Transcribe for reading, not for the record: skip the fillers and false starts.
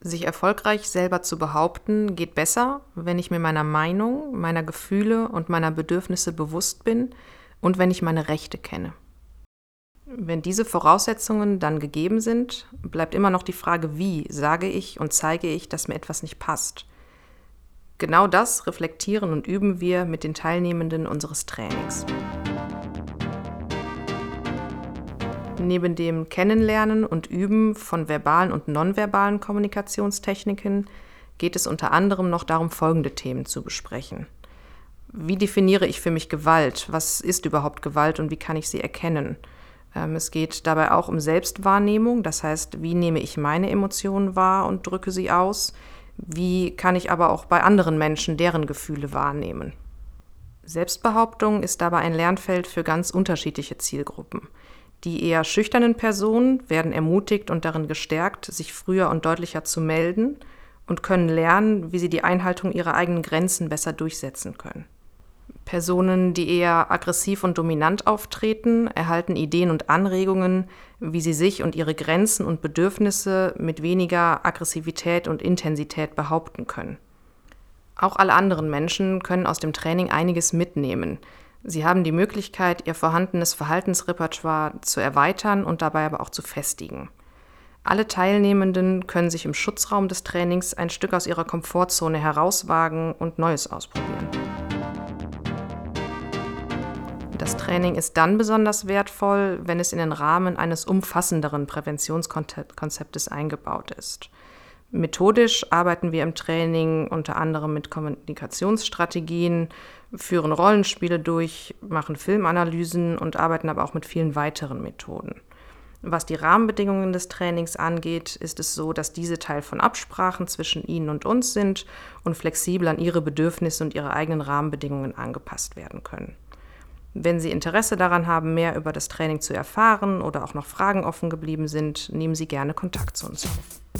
Sich erfolgreich selber zu behaupten, geht besser, wenn ich mir meiner Meinung, meiner Gefühle und meiner Bedürfnisse bewusst bin und wenn ich meine Rechte kenne. Wenn diese Voraussetzungen dann gegeben sind, bleibt immer noch die Frage, wie sage ich und zeige ich, dass mir etwas nicht passt. Genau das reflektieren und üben wir mit den Teilnehmenden unseres Trainings. Neben dem Kennenlernen und Üben von verbalen und nonverbalen Kommunikationstechniken geht es unter anderem noch darum, folgende Themen zu besprechen. Wie definiere ich für mich Gewalt? Was ist überhaupt Gewalt und wie kann ich sie erkennen? Es geht dabei auch um Selbstwahrnehmung, das heißt, wie nehme ich meine Emotionen wahr und drücke sie aus? Wie kann ich aber auch bei anderen Menschen deren Gefühle wahrnehmen? Selbstbehauptung ist dabei ein Lernfeld für ganz unterschiedliche Zielgruppen. Die eher schüchternen Personen werden ermutigt und darin gestärkt, sich früher und deutlicher zu melden und können lernen, wie sie die Einhaltung ihrer eigenen Grenzen besser durchsetzen können. Personen, die eher aggressiv und dominant auftreten, erhalten Ideen und Anregungen, wie sie sich und ihre Grenzen und Bedürfnisse mit weniger Aggressivität und Intensität behaupten können. Auch alle anderen Menschen können aus dem Training einiges mitnehmen. Sie haben die Möglichkeit, ihr vorhandenes Verhaltensrepertoire zu erweitern und dabei aber auch zu festigen. Alle Teilnehmenden können sich im Schutzraum des Trainings ein Stück aus ihrer Komfortzone herauswagen und Neues ausprobieren. Das Training ist dann besonders wertvoll, wenn es in den Rahmen eines umfassenderen Präventionskonzeptes eingebaut ist. Methodisch arbeiten wir im Training unter anderem mit Kommunikationsstrategien, führen Rollenspiele durch, machen Filmanalysen und arbeiten aber auch mit vielen weiteren Methoden. Was die Rahmenbedingungen des Trainings angeht, ist es so, dass diese Teil von Absprachen zwischen Ihnen und uns sind und flexibel an Ihre Bedürfnisse und Ihre eigenen Rahmenbedingungen angepasst werden können. Wenn Sie Interesse daran haben, mehr über das Training zu erfahren oder auch noch Fragen offen geblieben sind, nehmen Sie gerne Kontakt zu uns auf.